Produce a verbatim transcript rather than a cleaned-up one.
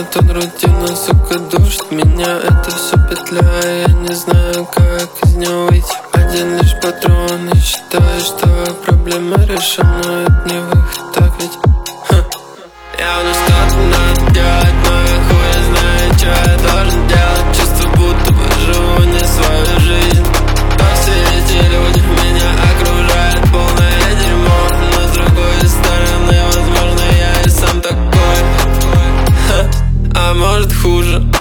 монотон, рутина, сука, душит меня. Это все петля, я не знаю, как из нее выйти. Один лишь патрон и считаю, что проблема решена, но это не выход, так ведь? Ха. Явно что-то надо делать, но я хуй знаю, что я должен делать. Чувство, будто бы живу не свою жизнь. Но все эти люди меня окружают, полное дерьмо. Но с другой стороны, возможно, я и сам такой. Ха. А может хуже.